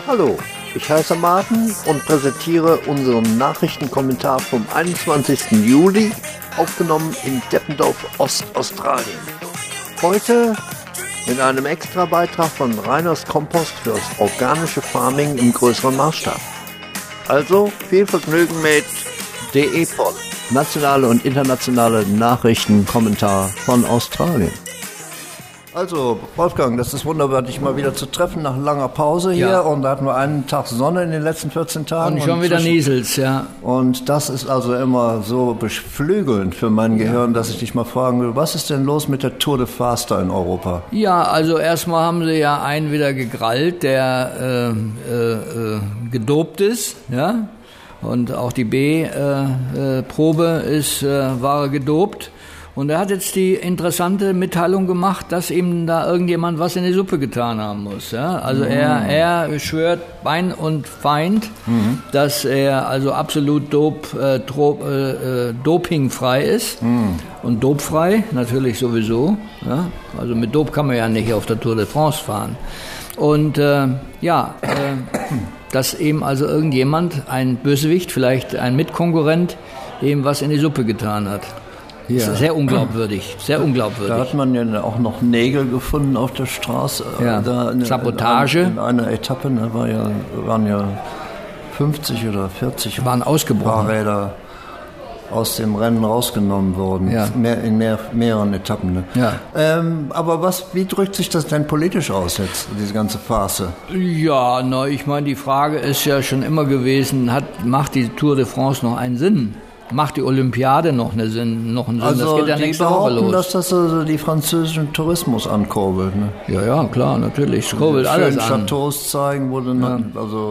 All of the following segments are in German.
Hallo, ich heiße Martin und präsentiere unseren Nachrichtenkommentar vom 21. Juli, aufgenommen in Deppendorf, Ostaustralien. Heute mit einem Extra-Beitrag von Reiners Kompost fürs organische Farming im größeren Maßstab. Also viel Vergnügen mit DE-Pod, nationale und internationale Nachrichtenkommentar von Australien. Also, Wolfgang, das ist wunderbar, dich mal wieder zu treffen nach langer Pause hier. Ja. Und da hatten wir einen Tag Sonne in den letzten 14 Tagen. Und schon wieder Niesels, ja. Und das ist also immer so beflügelnd für mein Gehirn, dass ich dich mal fragen will, was ist denn los mit der Tour de Faster in Europa? Ja, also erstmal haben sie ja einen wieder gegrallt, der gedopt ist, ja. Und auch die B-Probe war gedopt. Und er hat jetzt die interessante Mitteilung gemacht, dass ihm da irgendjemand was in die Suppe getan haben muss. Ja? Also er schwört Bein und Feind, dass er also absolut dopingfrei ist und dopfrei natürlich sowieso. Ja? Also mit Dop kann man ja nicht auf der Tour de France fahren. Und dass eben also irgendjemand, ein Bösewicht, vielleicht ein Mitkonkurrent, ihm was in die Suppe getan hat. Ja. Das ist sehr unglaubwürdig, sehr unglaubwürdig. Da hat man ja auch noch Nägel gefunden auf der Straße. Ja, Sabotage. In einer Etappe waren ja 50 oder 40 Fahrräder aus dem Rennen rausgenommen worden. Ja. In mehreren Etappen. Ne? Ja. Aber wie drückt sich das denn politisch aus jetzt, diese ganze Farce? Ja, ich meine, die Frage ist ja schon immer gewesen, macht die Tour de France noch einen Sinn? Macht die Olympiade noch einen Sinn? Also das geht ja nächste Woche los. Dass das also die französischen Tourismus ankurbelt, ne? Ja, klar, natürlich. Es kurbelt alles an. Chateaus zeigen, wo dann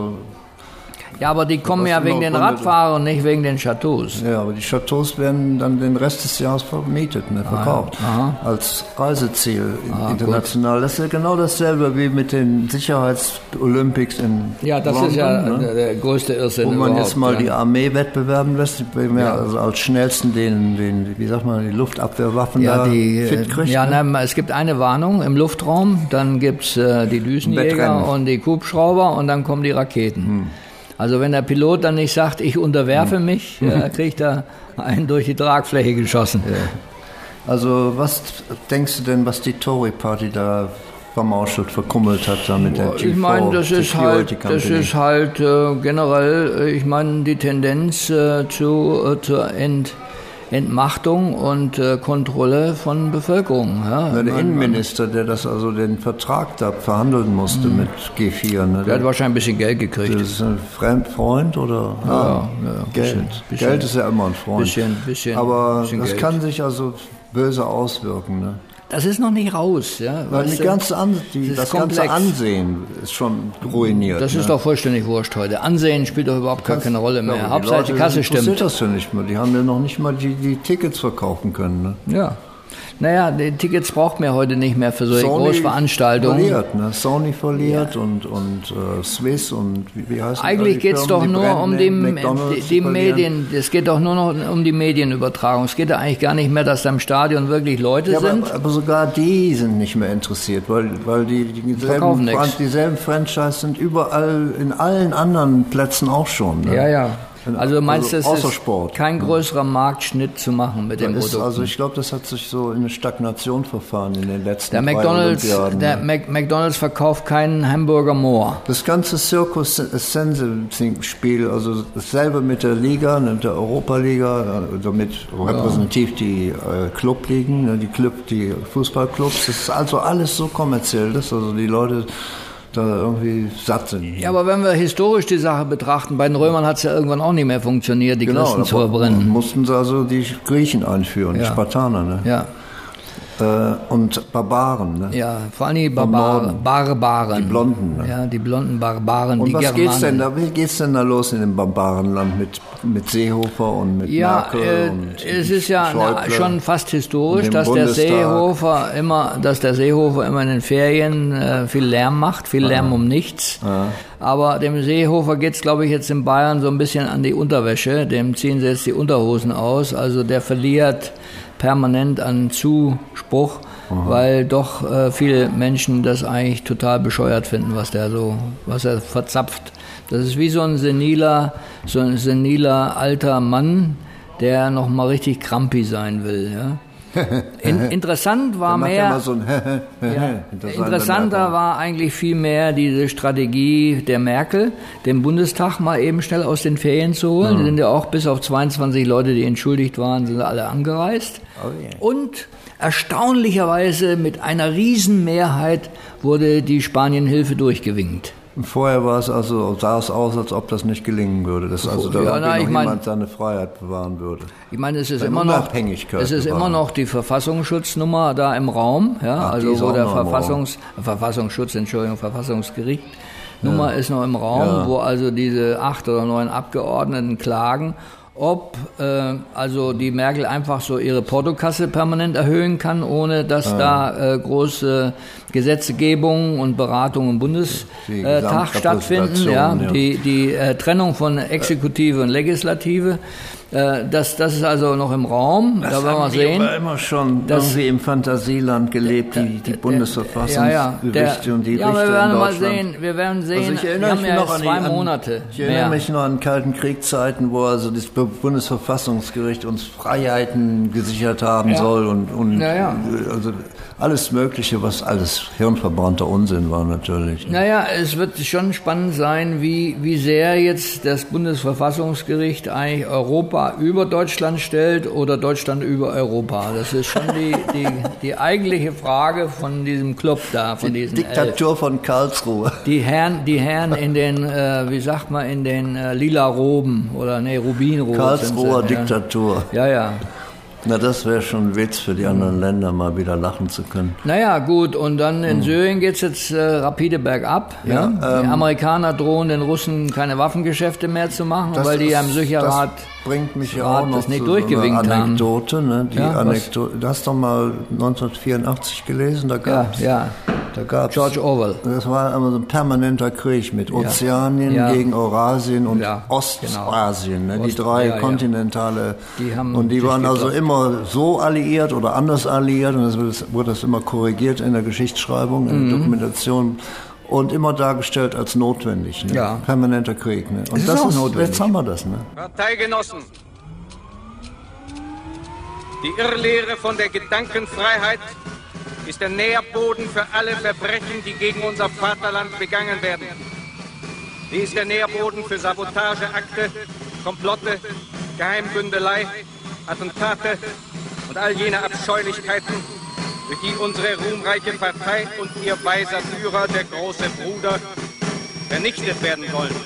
Ja, aber die kommen ja wegen den Radfahrern, nicht wegen den Chateaus. Ja, aber die Chateaus werden dann den Rest des Jahres vermietet, verkauft. Als Reiseziel international. Gut. Das ist ja genau dasselbe wie mit den Sicherheits-Olympics in Ja, das London, ist ja der größte Irrsinn überhaupt. Wo man jetzt mal die Armee wettbewerben lässt, also als schnellsten die Luftabwehrwaffen fit kriegt. Ja, es gibt eine Warnung im Luftraum, dann gibt's die Düsenjäger und die Hubschrauber und dann kommen die Raketen. Also wenn der Pilot dann nicht sagt, ich unterwerfe mich, kriegt er einen durch die Tragfläche geschossen. Ja. Also was denkst du denn, was die Tory-Party da verkummelt hat da mit der G4? Ich meine, das ist halt generell, ich meine, die Tendenz zur Entmachtung und Kontrolle von Bevölkerung. Ja. Der Innenminister, der den Vertrag da verhandeln musste mit G4. Ne? Der hat wahrscheinlich ein bisschen Geld gekriegt. Das ist ein Freund oder? Ja, Geld. Bisschen, Geld ist ja immer ein Freund. Aber das Geld kann sich also böse auswirken. Ne? Das ist noch nicht raus. Ja. Weil das ganze Ansehen ist schon ruiniert. Das ist doch vollständig wurscht heute. Ansehen spielt doch überhaupt gar keine Rolle mehr. Hauptsache die Kasse stimmt. Das interessiert das ja nicht mehr. Die haben ja noch nicht mal die Tickets verkaufen können. Ne? Ja. Naja, die Tickets braucht man heute nicht mehr für solche Großveranstaltungen. Sony verliert und Swiss und wie heißt das? Eigentlich geht es doch nur um die Medien. Es geht doch nur noch um die Medienübertragung. Es geht ja eigentlich gar nicht mehr, dass da im Stadion wirklich Leute sind. Aber sogar die sind nicht mehr interessiert, weil dieselben Franchise sind überall in allen anderen Plätzen auch schon. Ne? Ja. Also meinst du, es ist kein größerer Marktschnitt zu machen mit dem Produkt? Also ich glaube, das hat sich so in eine Stagnation verfahren in den letzten 3 Olympiaden. Der McDonald's verkauft keinen Hamburger more. Das ganze Circus-Sense-Spiel, also dasselbe mit der Liga, mit der Europa-Liga, damit repräsentativ die Clubligen, die Fußballclubs, das ist also alles so kommerziell, dass also die Leute da irgendwie satt sind. Ja, aber wenn wir historisch die Sache betrachten, bei den Römern hat es ja irgendwann auch nicht mehr funktioniert, die Christen zu verbrennen. Mussten sie also die Griechen einführen, die Spartaner, ne? Ja. Und Barbaren, ne? Ja, vor allem die Barbaren. Die Blonden, ne? Ja, die blonden Barbaren, und die Germanen. Wie geht's denn da los in dem Barbarenland mit Seehofer und mit Merkel und es ist ja schon fast historisch, dass der Seehofer immer in den Ferien viel Lärm macht, viel Lärm um nichts. Ja. Aber dem Seehofer geht's, glaube ich, jetzt in Bayern so ein bisschen an die Unterwäsche. Dem ziehen sie jetzt die Unterhosen aus. Also der verliert permanent an Zuspruch. weil doch viele Menschen das eigentlich total bescheuert finden, was er verzapft. Das ist wie so ein seniler alter Mann, der noch mal richtig Krampi sein will, ja. Interessant war mehr. So interessanter war eigentlich viel mehr diese Strategie der Merkel, den Bundestag mal eben schnell aus den Ferien zu holen. Die sind ja auch bis auf 22 Leute, die entschuldigt waren, sind alle angereist. Oh yeah. Und erstaunlicherweise mit einer Riesenmehrheit wurde die Spanienhilfe durchgewinkt. Vorher sah es aus, als ob das nicht gelingen würde, dass jemand seine Freiheit bewahren würde. Ich meine, es ist immer noch die Verfassungsschutznummer da im Raum, ja, also wo der Verfassungsgericht Nummer ist noch im Raum, wo also diese 8 oder 9 Abgeordneten klagen, ob also die Merkel einfach so ihre Portokasse permanent erhöhen kann, ohne dass da große Gesetzgebung und Beratung im Bundestag stattfinden. Ja. Die Trennung von Exekutive und Legislative, das ist also noch im Raum. Da werden wir sehen. Aber immer schon irgendwie im Fantasieland gelebt, die Bundesverfassungsgerichte und die Richter in Deutschland. Wir werden sehen. Also ich erinnere mich noch 2 Monate. Ich erinnere mich noch an Kalten Kriegszeiten, wo also das Bundesverfassungsgericht uns Freiheiten gesichert haben soll und also alles Mögliche, was alles hirnverbrannter Unsinn war natürlich. Naja, es wird schon spannend sein, wie sehr jetzt das Bundesverfassungsgericht eigentlich Europa über Deutschland stellt oder Deutschland über Europa. Das ist schon die eigentliche Frage von diesem Club da, von diesen Diktatur 11. Von Karlsruhe. Die Herren in den, in den lila Roben oder Rubinroben. Karlsruher Diktatur. Ja. Na, das wäre schon ein Witz für die anderen Länder, mal wieder lachen zu können. Naja, gut, und dann in Syrien geht's jetzt rapide bergab. Ja? Die Amerikaner drohen den Russen keine Waffengeschäfte mehr zu machen, weil die am Sicherheit bringt mich ja auch noch das nicht durchgewinkt haben. Anekdote, ne? Anekdote. Du hast doch mal 1984 gelesen, da gab's George Orwell. Das war immer so ein permanenter Krieg mit Ozeanien gegen Eurasien und Ostasien, ne? Die drei kontinentale. Die waren also immer so alliiert oder anders alliiert, und das wurde das immer korrigiert in der Geschichtsschreibung, in der Dokumentation. Und immer dargestellt als notwendig. Ne? Ja. Permanenter Krieg. Ne? Und das ist notwendig. Jetzt haben wir das. Ne? Parteigenossen, die Irrlehre von der Gedankenfreiheit ist der Nährboden für alle Verbrechen, die gegen unser Vaterland begangen werden. Sie ist der Nährboden für Sabotageakte, Komplotte, Geheimbündelei, Attentate und all jene Abscheulichkeiten, durch die unsere ruhmreiche Partei und ihr weiser Führer, der große Bruder, vernichtet werden wollen.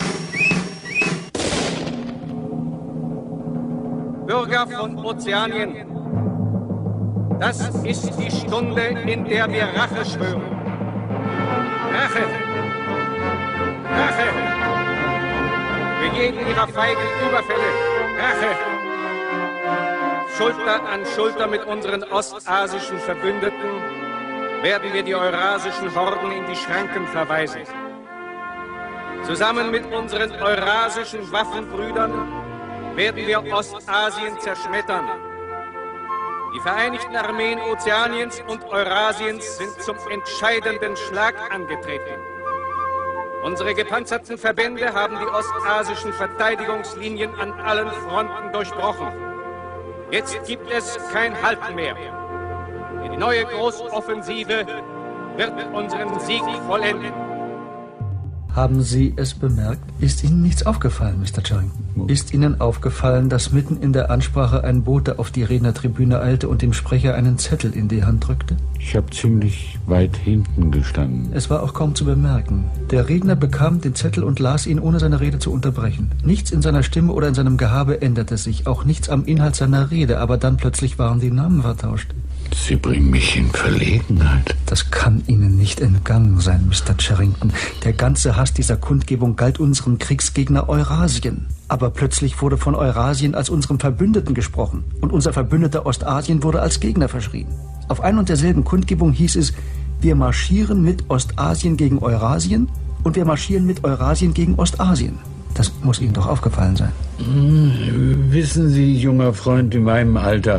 Bürger von Ozeanien, das ist die Stunde, in der wir Rache schwören. Rache! Rache! Für jeden ihrer feigen Überfälle. Rache! Schulter an Schulter mit unseren ostasischen Verbündeten werden wir die eurasischen Horden in die Schranken verweisen. Zusammen mit unseren eurasischen Waffenbrüdern werden wir Ostasien zerschmettern. Die Vereinigten Armeen Ozeaniens und Eurasiens sind zum entscheidenden Schlag angetreten. Unsere gepanzerten Verbände haben die ostasischen Verteidigungslinien an allen Fronten durchbrochen. Jetzt gibt es kein Halten mehr. Die neue Großoffensive wird unseren Sieg vollenden. Haben Sie es bemerkt? Ist Ihnen nichts aufgefallen, Mr. Charrington? Ist Ihnen aufgefallen, dass mitten in der Ansprache ein Bote auf die Rednertribüne eilte und dem Sprecher einen Zettel in die Hand drückte? Ich habe ziemlich weit hinten gestanden. Es war auch kaum zu bemerken. Der Redner bekam den Zettel und las ihn, ohne seine Rede zu unterbrechen. Nichts in seiner Stimme oder in seinem Gehabe änderte sich, auch nichts am Inhalt seiner Rede, aber dann plötzlich waren die Namen vertauscht. Sie bringen mich in Verlegenheit. Das kann Ihnen nicht entgangen sein, Mr. Charrington. Der ganze Hass dieser Kundgebung galt unserem Kriegsgegner Eurasien. Aber plötzlich wurde von Eurasien als unserem Verbündeten gesprochen. Und unser Verbündeter Ostasien wurde als Gegner verschrien. Auf ein und derselben Kundgebung hieß es, wir marschieren mit Ostasien gegen Eurasien und wir marschieren mit Eurasien gegen Ostasien. Das muss Ihnen doch aufgefallen sein. Wissen Sie, junger Freund in meinem Alter,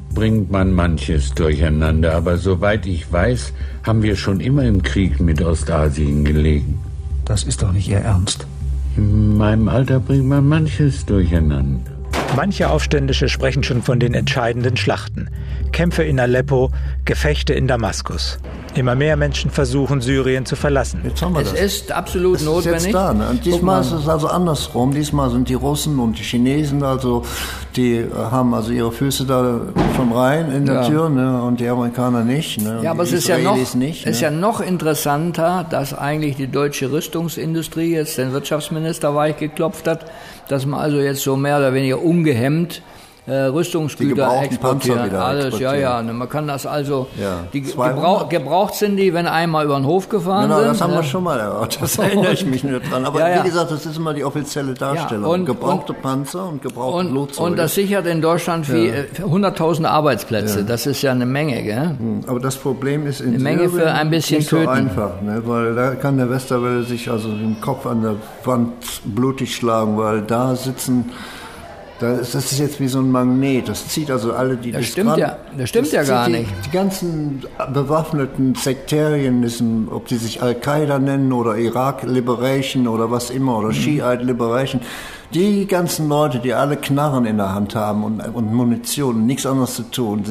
bringt man manches durcheinander, aber soweit ich weiß, haben wir schon immer im Krieg mit Ostasien gelegen. Das ist doch nicht Ihr Ernst. In meinem Alter bringt man manches durcheinander. Manche Aufständische sprechen schon von den entscheidenden Schlachten. Kämpfe in Aleppo, Gefechte in Damaskus. Immer mehr Menschen versuchen, Syrien zu verlassen. Jetzt haben wir es ist absolut notwendig. Ist jetzt da, ne? Und diesmal ist es also andersrum. Diesmal sind die Russen und die Chinesen, also die haben also ihre Füße da schon rein in der Tür, ne? Und die Amerikaner nicht. Ne? Und ja, aber es ist ja noch interessanter, dass eigentlich die deutsche Rüstungsindustrie jetzt den Wirtschaftsminister weichgeklopft hat, dass man also jetzt so mehr oder weniger ungehemmt Rüstungsgüter exportieren, alles, ja. Man kann das also, gebraucht sind die, wenn einmal über den Hof gefahren sind. Das haben wir schon mal erörtert, das erinnere ich mich nicht dran. Aber wie gesagt, das ist immer die offizielle Darstellung. Gebrauchte Panzer und gebrauchte Flugzeuge. Und das sichert in Deutschland 100.000 Arbeitsplätze, das ist ja eine Menge, gell? Aber das Problem ist in eine Menge für ein bisschen nicht töten. So einfach, ne? Weil da kann der Westerwelle sich also den Kopf an der Wand blutig schlagen, weil da sitzen... Das ist jetzt wie so ein Magnet. Das zieht also alle, die das stimmt ja gar nicht. Die ganzen bewaffneten Sektarienismen, ob die sich Al-Qaida nennen oder Iraq Liberation oder was immer oder Shiite Liberation, die ganzen Leute, die alle Knarren in der Hand haben und Munition und nichts anderes zu tun,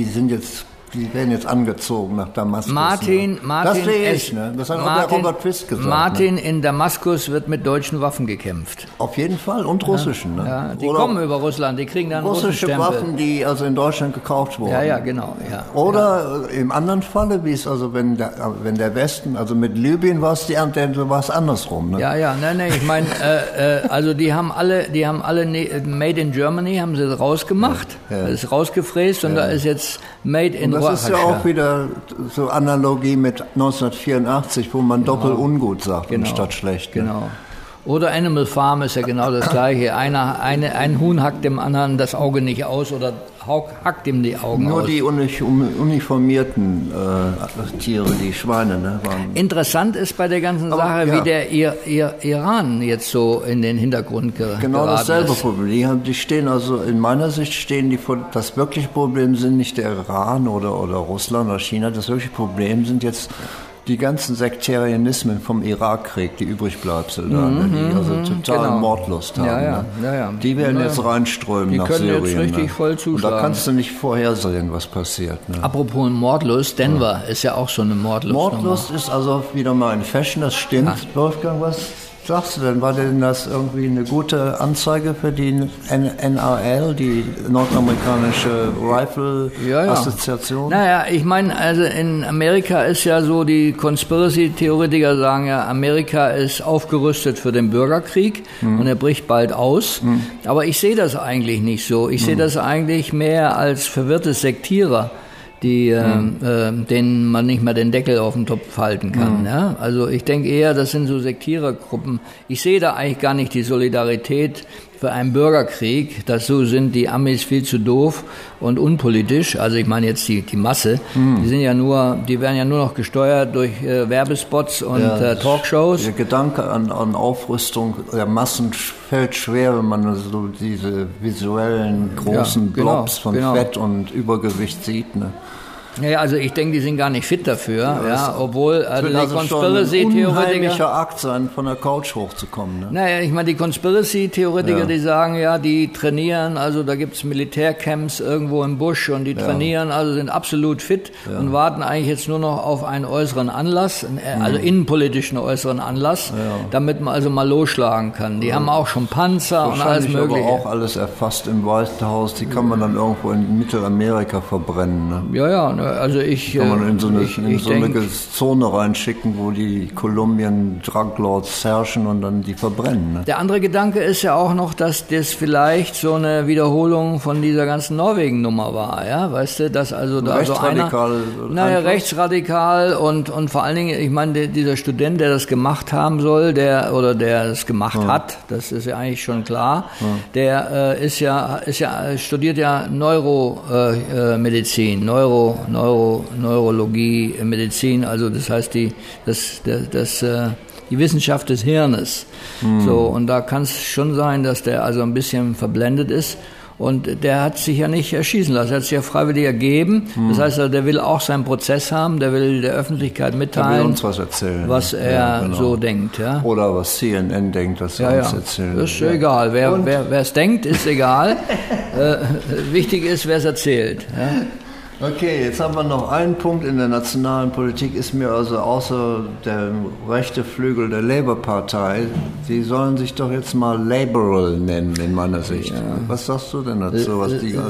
die werden jetzt angezogen nach Damaskus. Martin, das sehe ich, ne? Das hat auch der Robert Fisk gesagt. Martin, in Damaskus wird mit deutschen Waffen gekämpft. Auf jeden Fall und russischen, ne? Ja, die kommen über Russland, die kriegen dann russische Waffen, die also in Deutschland gekauft wurden. Ja, genau. Ja. Oder im anderen Falle, wie es also wenn der Westen, also mit Libyen war es andersrum, ne? Ja, nein, ich meine, also die haben alle Made in Germany haben sie rausgemacht, das ist rausgefräst und da ist jetzt Made in Das ist ja auch wieder so Analogie mit 1984, wo man doppelt ungut sagt anstatt schlecht. Ne? Genau. Oder Animal Farm ist ja genau das Gleiche. Ein Huhn hackt dem anderen das Auge nicht aus oder hackt ihm die Augen aus. Nur die uniformierten Tiere, die Schweine, ne, waren. Interessant ist bei der ganzen Sache, wie der Iran jetzt so in den Hintergrund geraten ist. Genau dasselbe Problem. Die stehen also, in meiner Sicht stehen die vor, das wirkliche Problem sind nicht der Iran oder Russland oder China, das wirkliche Problem sind jetzt die ganzen Sekterianismen vom Irakkrieg, die Übrigbleibsel da, die also total Mordlust haben. Die werden jetzt reinströmen nach Syrien. Die können jetzt richtig voll zuschlagen. Und da kannst du nicht vorhersehen, was passiert. Ne? Apropos Mordlust, Denver ist ja auch so eine Mordlust. Mordlust ist also wieder mal in Fashion, das stimmt. Wolfgang, was sagst du denn? War denn das irgendwie eine gute Anzeige für die NRL, die nordamerikanische Rifle-Assoziation? Naja, ich meine, also in Amerika ist ja so, die Conspiracy-Theoretiker sagen ja, Amerika ist aufgerüstet für den Bürgerkrieg und er bricht bald aus. Aber ich sehe das eigentlich nicht so. Ich sehe das eigentlich mehr als verwirrte Sektierer, denen man nicht mehr den Deckel auf den Topf halten kann. Ja? Also ich denke eher, das sind so Sektierergruppen. Ich sehe da eigentlich gar nicht die Solidarität für einen Bürgerkrieg. Dazu sind die Amis viel zu doof und unpolitisch. Also ich meine jetzt die Masse. Die werden ja nur noch gesteuert durch Werbespots und Talkshows. Der Gedanke an Aufrüstung der Massen fällt schwer, wenn man so diese visuellen großen Blobs von Fett und Übergewicht sieht. Ne? Ja, also ich denke, die sind gar nicht fit dafür, obwohl die Conspiracy-Theoretiker... ein unheimlicher Akt sein, von der Couch hochzukommen. Ne? Naja, ich meine, die Conspiracy-Theoretiker, die sagen, die trainieren, also da gibt's Militärcamps irgendwo im Busch und die trainieren, also sind absolut fit und warten eigentlich jetzt nur noch auf einen äußeren Anlass, also innenpolitischen äußeren Anlass, damit man also mal losschlagen kann. Die haben auch schon Panzer und alles Mögliche. Aber auch alles erfasst im White House, die kann man dann irgendwo in Mittelamerika verbrennen. Ne? Ja, also kann man in so eine Zone reinschicken, wo die Colombian Drug Lords herrschen und dann die verbrennen. Ne? Der andere Gedanke ist ja auch noch, dass das vielleicht so eine Wiederholung von dieser ganzen Norwegen-Nummer war, ja, weißt du, dass also da so rechtsradikal und vor allen Dingen, ich meine, dieser Student, der das gemacht haben soll, der es gemacht hat, das ist ja eigentlich schon klar, der studiert ja Neuromedizin, Neurologie, Medizin, also das heißt die Wissenschaft des Hirnes. So, und da kann es schon sein, dass der also ein bisschen verblendet ist. Und der hat sich ja nicht erschießen lassen, er hat sich ja freiwillig ergeben. Das heißt, der will auch seinen Prozess haben, der will der Öffentlichkeit mitteilen, der will uns was erzählen, was er so denkt. Ja. Oder was CNN denkt, dass er uns erzählen will. Das ist egal, wer es denkt, ist egal. Wichtig ist, wer es erzählt. Ja. Okay, jetzt haben wir noch einen Punkt in der nationalen Politik, ist mir also außer der rechte Flügel der Labour-Partei, die sollen sich doch jetzt mal Liberal nennen, in meiner Sicht. Ja. Was sagst du denn dazu? Was die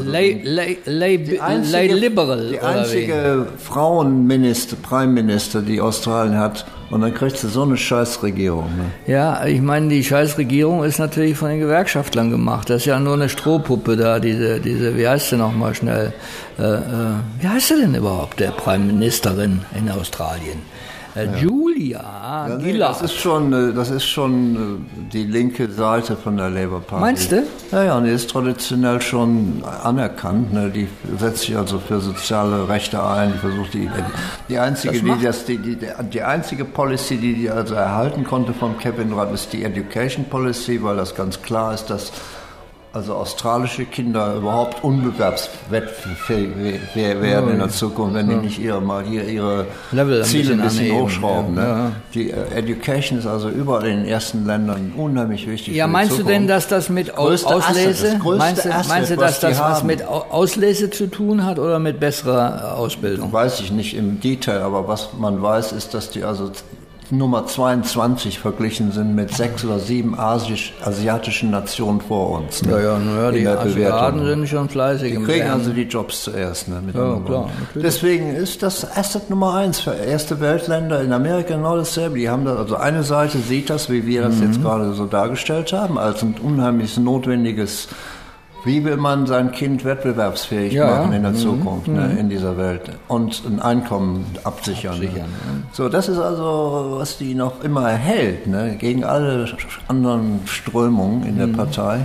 Liberal. Die einzige Frauenminister, Prime Minister, die Australien hat, und dann kriegst du so eine Scheißregierung. Ne? Ja, ich meine, die Scheißregierung ist natürlich von den Gewerkschaftlern gemacht. Das ist ja nur eine Strohpuppe da, diese wie heißt sie nochmal schnell? Wie heißt sie denn überhaupt, der Prime Ministerin in Australien? Julia Gillard. Das ist schon die linke Seite von der Labour Party. Meinst du? Ja, die ist traditionell schon anerkannt. Ne? Die setzt sich also für soziale Rechte ein. Die versucht die einzige Policy, die also erhalten konnte von Kevin Rudd, ist die Education Policy, weil das ganz klar ist, dass also australische Kinder überhaupt unbewerbsfähig werden in der Zukunft, wenn die nicht ihre Ziele ein bisschen hochschrauben. Ne? Ja. Die Education ist also überall in den ersten Ländern unheimlich wichtig. Ja, meinst du denn, dass das mit Auslese? Meinst du, dass das was mit Auslese zu tun hat oder mit besserer Ausbildung? Weiß ich nicht im Detail, aber was man weiß, ist, dass die also Nummer 22 verglichen sind mit 6 oder 7 asiatischen Nationen vor uns. Ne? Ja, die Asiaten sind schon fleißig. Die kriegen also die Jobs zuerst. Ne, klar. Natürlich. Deswegen ist das Asset Nummer 1 für erste Weltländer in Amerika genau dasselbe. Die haben das, also eine Seite sieht das, wie wir das jetzt gerade so dargestellt haben, als ein unheimlich notwendiges. Wie will man sein Kind wettbewerbsfähig machen in der Zukunft, ne, in dieser Welt und ein Einkommen absichern? Ne? So, das ist also, was die noch immer erhält, ne, gegen alle anderen Strömungen in der Partei.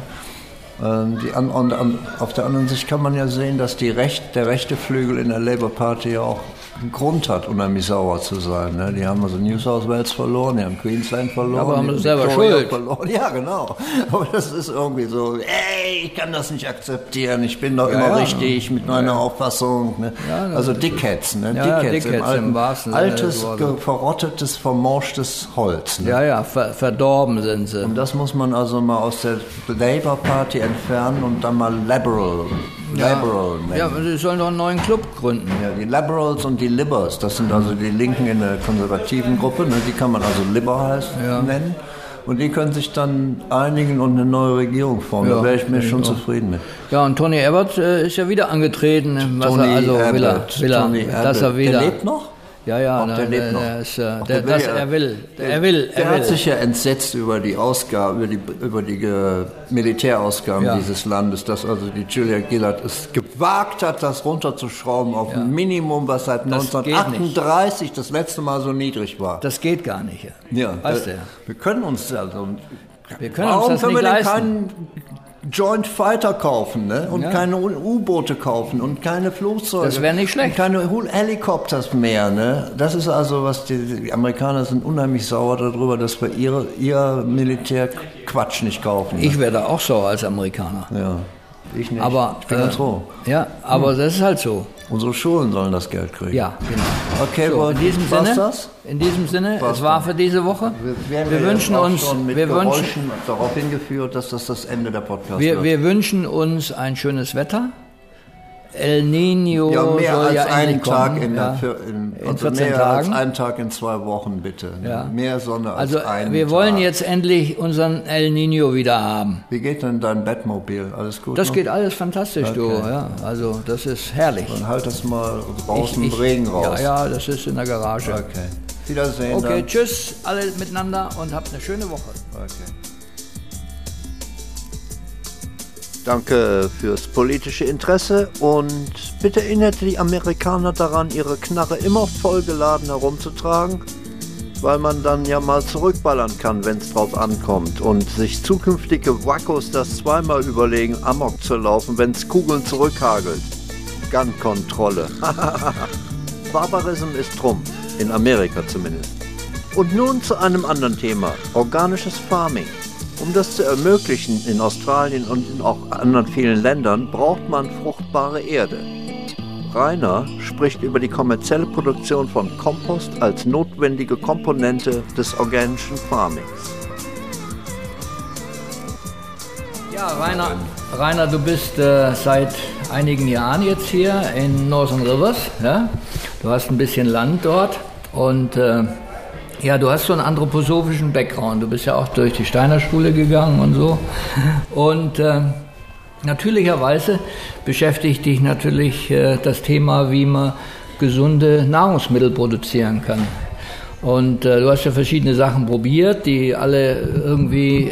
Auf der anderen Sicht kann man ja sehen, dass der rechte Flügel in der Labour Party ja auch einen Grund hat, unheimlich sauer zu sein. Ne? Die haben also New South Wales verloren, die haben Queensland verloren. Aber haben selber Schuld. Verloren. Ja, genau. Aber das ist irgendwie so, ich kann das nicht akzeptieren, ich bin doch immer richtig mit meiner Auffassung. Ne? Ja, also Dickheads, ne? Dickheads im altes, verrottetes, vermorschtes Holz. Ne? Verdorben sind sie. Und das muss man also mal aus der Labour Party entfernen und dann mal Liberal nennen. Ja, sie sollen doch einen neuen Club gründen. Ja, die Liberals und die Libbers, das sind also die Linken in der konservativen Gruppe, ne? Die kann man also Libber nennen. Und die können sich dann einigen und eine neue Regierung formen. Da wäre ich mir schon zufrieden mit. Ja, und Tony Abbott ist ja wieder angetreten. Dass er wieder. Der lebt noch? Ja, der lebt noch. Er will. Er hat sich ja entsetzt über die Ausgaben, über die Militärausgaben dieses Landes, dass also die Julia Gillard es gewagt hat, das runterzuschrauben auf ein Minimum, was seit 1938 das letzte Mal so niedrig war. Das geht gar nicht. Ja, weißt du. Wir können uns also. Warum das können wir denn keinen Joint Fighter kaufen, ne? Und keine U-Boote kaufen und keine Flugzeuge. Das wäre nicht schlecht. Und keine Helikopters mehr, ne? Das ist also, was die Amerikaner sind unheimlich sauer darüber, dass wir ihr Militärquatsch nicht kaufen. Ne? Ich werde auch sauer als Amerikaner. Ja. Ich nicht. Aber, ich bin ganz froh. Ja, aber das ist halt so. Unsere Schulen sollen das Geld kriegen. Ja, genau. Okay, so, in diesem Sinne, es war für diese Woche. Wir wünschen uns, darauf hingeführt, dass das Ende der Podcast wird. Wir wünschen uns ein schönes Wetter. El Niño mehr soll als einen Tag in 14 mehr Tagen. Als einen Tag in 2 Wochen, bitte. Ja. Mehr Sonne als einen Tag. Wir wollen jetzt endlich unseren El Niño wieder haben. Wie geht denn dein Bettmobil? Alles gut? Das geht alles fantastisch, du. Ja. Also das ist herrlich. Dann halt das mal draußen im Regen raus. Ja, das ist in der Garage. Okay. Wiedersehen. Okay, dann. Tschüss alle miteinander und habt eine schöne Woche. Okay. Danke fürs politische Interesse und bitte erinnert die Amerikaner daran, ihre Knarre immer vollgeladen herumzutragen, weil man dann ja mal zurückballern kann, wenn es drauf ankommt und sich zukünftige Wackos das zweimal überlegen, Amok zu laufen, wenn es Kugeln zurückhagelt. Gun-Kontrolle. Barbarism ist Trumpf, in Amerika zumindest. Und nun zu einem anderen Thema, organisches Farming. Um das zu ermöglichen in Australien und in auch anderen vielen Ländern, braucht man fruchtbare Erde. Rainer spricht über die kommerzielle Produktion von Kompost als notwendige Komponente des organischen Farmings. Ja, Rainer, du bist seit einigen Jahren jetzt hier in Northern Rivers. Ja? Du hast ein bisschen Land dort und ja, du hast so einen anthroposophischen Background. Du bist ja auch durch die Steiner Schule gegangen und so. Und natürlicherweise beschäftigt dich natürlich das Thema, wie man gesunde Nahrungsmittel produzieren kann. Und du hast ja verschiedene Sachen probiert, die alle irgendwie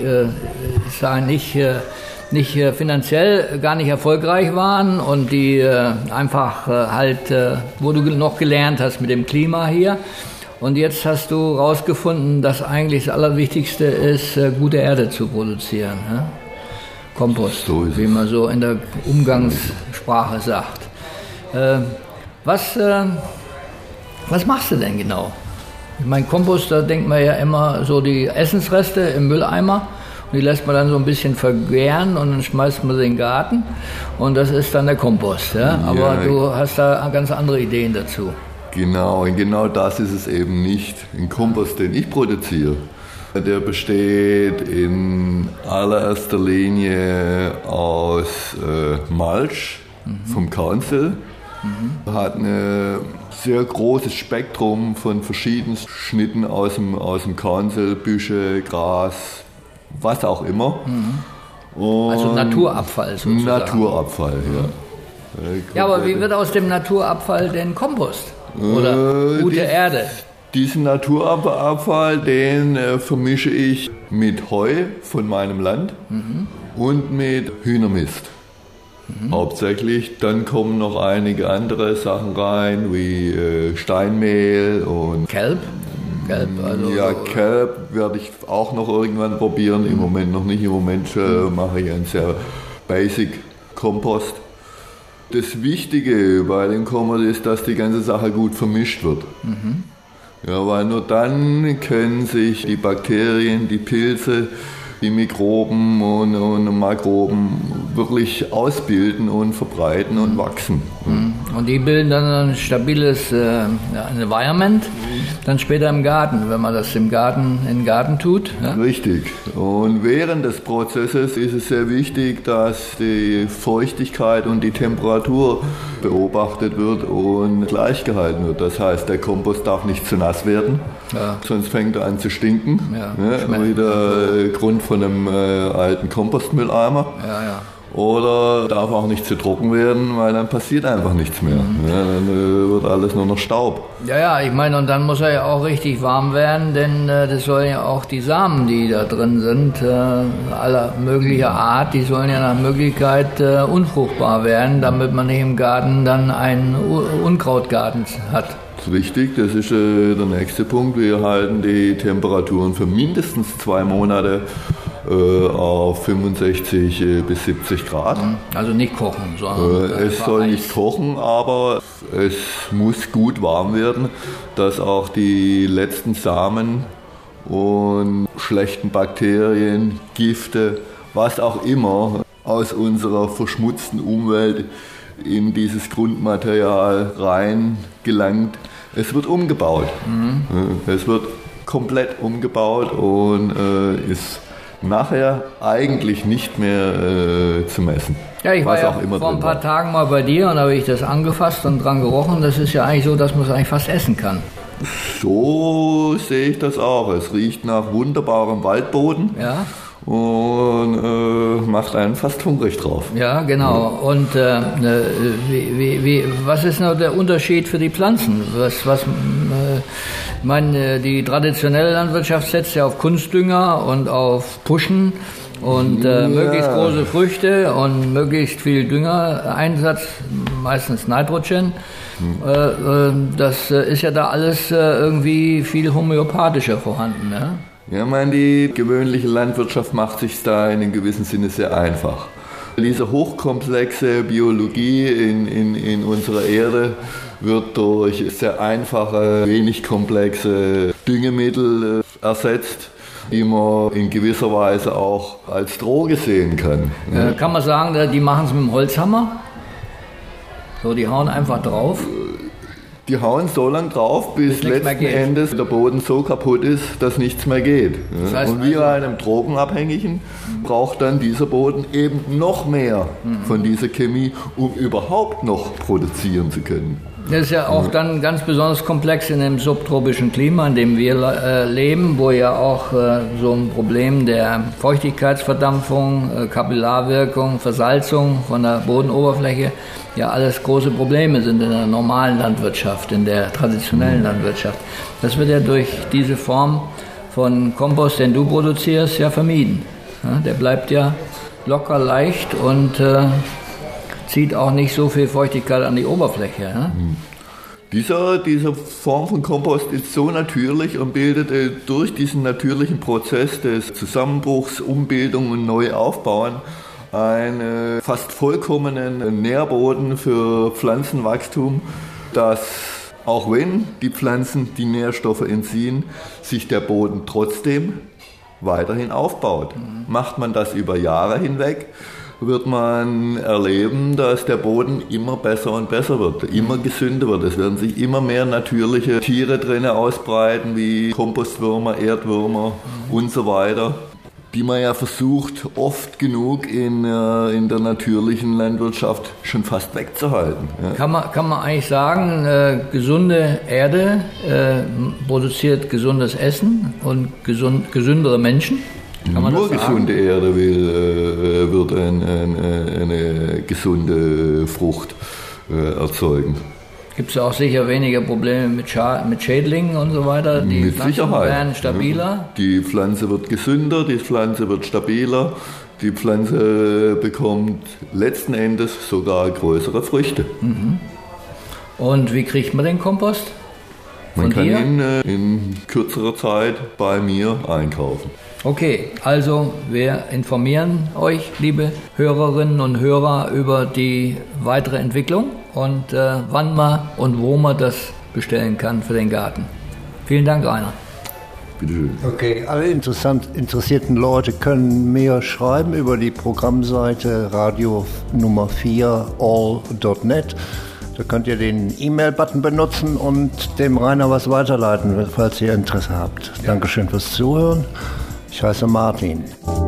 nicht finanziell gar nicht erfolgreich waren und die einfach wo du noch gelernt hast mit dem Klima hier. Und jetzt hast du rausgefunden, dass eigentlich das Allerwichtigste ist, gute Erde zu produzieren. Ne? Kompost, so wie man so in der Umgangssprache sagt. Was machst du denn genau? Ich meine, Kompost, da denkt man ja immer so die Essensreste im Mülleimer. Und die lässt man dann so ein bisschen vergären und dann schmeißt man sie in den Garten. Und das ist dann der Kompost. Ja? Aber du hast da ganz andere Ideen dazu. Genau, und genau das ist es eben nicht. Ein Kompost, den ich produziere, der besteht in allererster Linie aus Mulch vom Council. Hat ein sehr großes Spektrum von verschiedenen Schnitten aus dem Council, Büsche, Gras, was auch immer. Also Naturabfall sozusagen. Naturabfall, ja. Ja, aber wie wird aus dem Naturabfall denn Kompost? Oder gute Erde? Diesen Naturabfall, den vermische ich mit Heu von meinem Land und mit Hühnermist. Hauptsächlich. Dann kommen noch einige andere Sachen rein, wie Steinmehl und Kelp. Kelp werde ich auch noch irgendwann probieren. Im Moment noch nicht. Im Moment mache ich einen sehr basic Kompost. Das Wichtige bei dem Kompost ist, dass die ganze Sache gut vermischt wird. Ja, weil nur dann können sich die Bakterien, die Pilze, die Mikroben und Makroben wirklich ausbilden und verbreiten und wachsen. Und die bilden dann ein stabiles Environment, dann später im Garten, wenn man das in den Garten tut. Ja? Richtig. Und während des Prozesses ist es sehr wichtig, dass die Feuchtigkeit und die Temperatur beobachtet wird und gleich gehalten wird. Das heißt, der Kompost darf nicht zu nass werden, sonst fängt er an zu stinken. Wieder Grund von einem alten Kompostmülleimer. Oder darf auch nicht zu trocken werden, weil dann passiert einfach nichts mehr. Dann wird alles nur noch Staub. Ja, ich meine, und dann muss er ja auch richtig warm werden, denn das sollen ja auch die Samen, die da drin sind, aller möglicher Art, die sollen ja nach Möglichkeit unfruchtbar werden, damit man nicht im Garten dann einen Unkrautgarten hat. Richtig, das ist der nächste Punkt. Wir halten die Temperaturen für mindestens 2 Monate auf 65 bis 70 Grad. Also nicht kochen, sondern es soll nicht kochen, aber es muss gut warm werden, dass auch die letzten Samen und schlechten Bakterien, Gifte, was auch immer aus unserer verschmutzten Umwelt in dieses Grundmaterial rein gelangt. Es wird umgebaut. Es wird komplett umgebaut und ist nachher eigentlich nicht mehr zu messen. Ja, ich war ja vor ein paar Tagen mal bei dir und da habe ich das angefasst und dran gerochen. Das ist ja eigentlich so, dass man es eigentlich fast essen kann. So sehe ich das auch. Es riecht nach wunderbarem Waldboden. Ja. Und macht einen fast hungrig drauf. Ja, genau. Und was ist noch der Unterschied für die Pflanzen? Ich meine, die traditionelle Landwirtschaft setzt ja auf Kunstdünger und auf Pushen und möglichst große Früchte und möglichst viel Düngereinsatz, meistens Nitrogen. Das ist ja da alles irgendwie viel homöopathischer vorhanden, ne? Ja, ich meine, die gewöhnliche Landwirtschaft macht sich da in einem gewissen Sinne sehr einfach. Diese hochkomplexe Biologie in unserer Erde wird durch sehr einfache, wenig komplexe Düngemittel ersetzt. die man in gewisser Weise auch als Droge sehen kann. Kann man sagen, die machen es mit dem Holzhammer? So, die hauen einfach drauf? Die hauen so lange drauf, bis letzten Endes der Boden so kaputt ist, dass nichts mehr geht. Das heißt, und wie bei einem Drogenabhängigen braucht dann dieser Boden eben noch mehr von dieser Chemie, um überhaupt noch produzieren zu können. Das ist ja auch dann ganz besonders komplex in dem subtropischen Klima, in dem wir leben, wo ja auch so ein Problem der Feuchtigkeitsverdampfung, Kapillarwirkung, Versalzung von der Bodenoberfläche ja alles große Probleme sind in der normalen Landwirtschaft, in der traditionellen Landwirtschaft. Das wird ja durch diese Form von Kompost, den du produzierst, ja vermieden. Ja, der bleibt ja locker leicht und zieht auch nicht so viel Feuchtigkeit an die Oberfläche. Ja? Diese Form von Kompost ist so natürlich und bildet durch diesen natürlichen Prozess des Zusammenbruchs, Umbildung und Neuaufbauen einen fast vollkommenen Nährboden für Pflanzenwachstum, dass auch wenn die Pflanzen die Nährstoffe entziehen, sich der Boden trotzdem weiterhin aufbaut. Macht man das über Jahre hinweg, wird man erleben, dass der Boden immer besser und besser wird, immer gesünder wird. Es werden sich immer mehr natürliche Tiere drin ausbreiten, wie Kompostwürmer, Erdwürmer und so weiter, die man ja versucht, oft genug in der natürlichen Landwirtschaft schon fast wegzuhalten. Ja. Kann man eigentlich sagen, gesunde Erde produziert gesundes Essen und gesündere Menschen? Nur gesunde Erde wird eine gesunde Frucht erzeugen. Gibt es auch sicher weniger Probleme mit Schädlingen und so weiter? Die mit Pflanzen Sicherheit. Werden stabiler? Die Pflanze wird gesünder, die Pflanze wird stabiler, die Pflanze bekommt letzten Endes sogar größere Früchte. Und wie kriegt man den Kompost? Man kann ihn in kürzerer Zeit bei mir einkaufen. Okay, also wir informieren euch, liebe Hörerinnen und Hörer, über die weitere Entwicklung und wann man und wo man das bestellen kann für den Garten. Vielen Dank, Rainer. Bitte schön. Okay, alle interessierten Leute können mir schreiben über die Programmseite Radio Nummer 4 all.net. Da könnt ihr den E-Mail-Button benutzen und dem Rainer was weiterleiten, falls ihr Interesse habt. Ja. Dankeschön fürs Zuhören. Ich heiße Martin.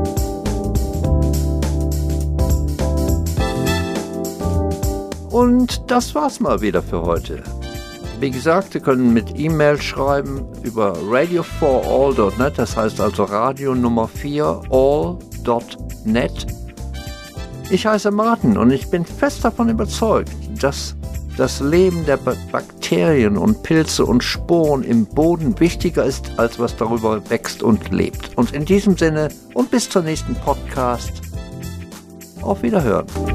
Und das war's mal wieder für heute. Wie gesagt, Sie können mit E-Mail schreiben über radio4all.net, das heißt also Radio Nummer 4 all.net. Ich heiße Martin und ich bin fest davon überzeugt, dass das Leben der Bakterien und Pilze und Sporen im Boden wichtiger ist, als was darüber wächst und lebt. Und in diesem Sinne und bis zur nächsten Podcast. Auf Wiederhören.